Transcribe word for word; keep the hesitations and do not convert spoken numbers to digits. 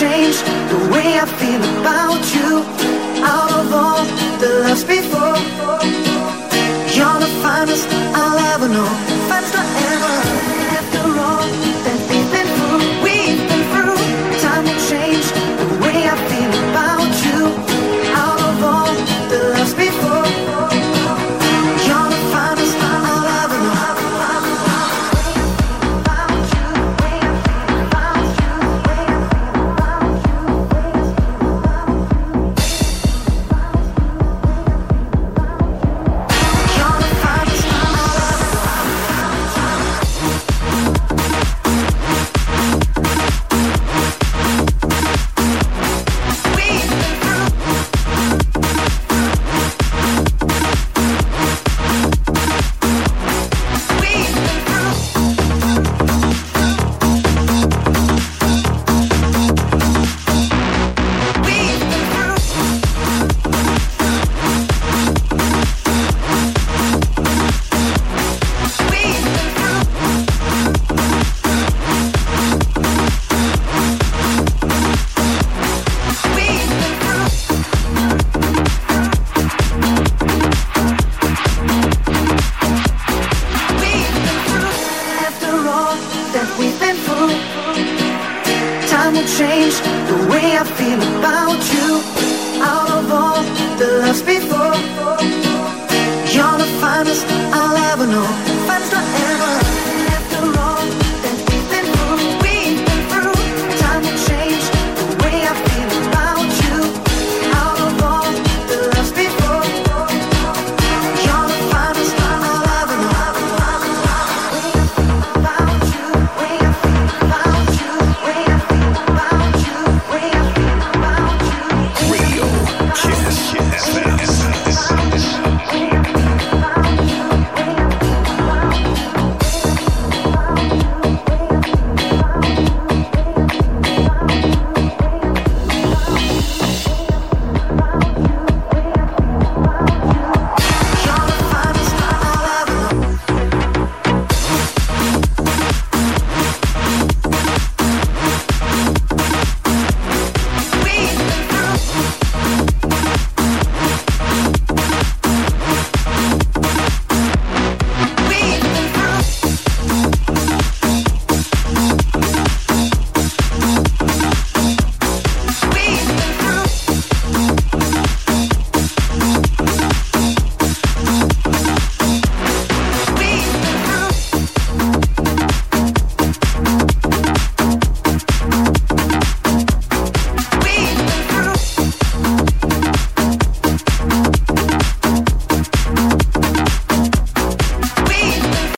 change the way I feel about you. Out of all the loves before, you're the finest I'll ever know. Finest I'll ever. After all that we've been through, we've been through. Time will change the way I feel about you. Out of all the loves before, you're the finest I'll ever know. Time will change the way I feel about you. Out of all the loves before, you're the finest I'll ever know.